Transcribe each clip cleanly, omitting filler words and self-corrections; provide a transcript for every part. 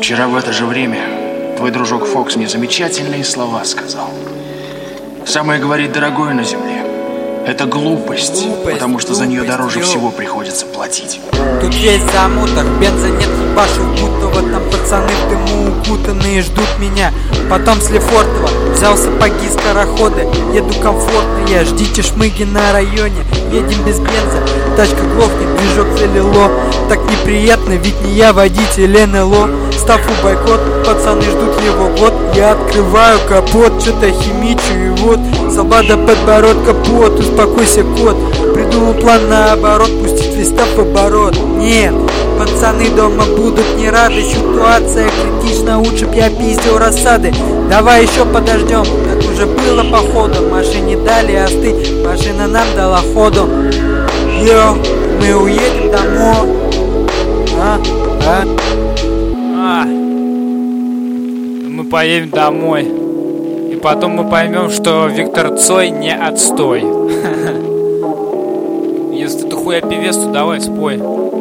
Вчера в это же время твой дружок Фокс мне замечательные слова сказал. Самое, говорит, дорогое на земле — это глупость, потому что за нее дороже всего приходится платить. Тут есть замуток, бенза нет, ебашу бутово. Там пацаны в дыму укутанные ждут меня. Потом с Лефортово взял сапоги скороходы. Еду комфортно я, ждите шмыги на районе. Едем без бенза, тачка глохнет, движок залило. Так неприятно, ведь не я водитель НЛО. Ставку бойкот, пацаны ждут его год. Я открываю капот, что-то химичу и вот солба до подбородка пот, успокойся, кот. Придумал план наоборот, пустить весь став в оборот. Нет, пацаны дома будут не рады. Ситуация критична, лучше б я пиздил рассады. Давай еще подождем, так уже было походу. Машине дали остыть, машина нам дала ходу. Йоу, мы уедем домой. Мы поедем домой. И потом мы поймем, что Виктор Цой не отстой. Если ты хуя певец, то давай спой.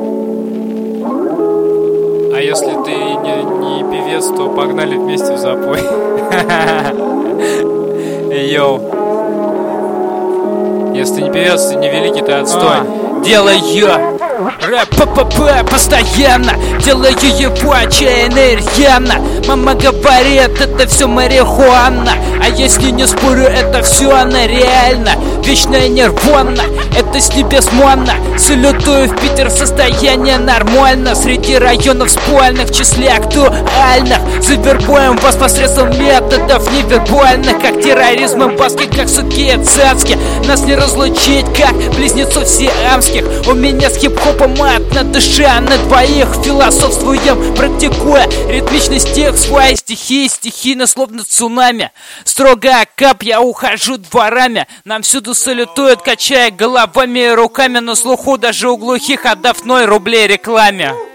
А если ты не певец, то погнали вместе в запой. Йоу. Если ты не певец, ты не великий, ты отстой. Делаю рэп постоянно, делаю его отчаянно и рьяно. Мама говорит, это все марихуана. А если не спорю, это все она реально. Вечная нирвана, это с небес манна. Салютую в Питер, состояние нормально. Среди районов спальных в числе актуальных. Завербуем вас посредством методов невербальных. Как терроризм и баски, как суки и цацки. Нас не разлучить, как близнецов сиамских. У меня с хип-хопом мат на душе, а на двоих философствуем, практикуя ритмичный стих. Свои стихи стихийно, словно цунами. Строго кап, я ухожу дворами. Нам всюду салютуют, качая головами и руками. На слуху даже у глухих, отдав 0 рублей рекламе.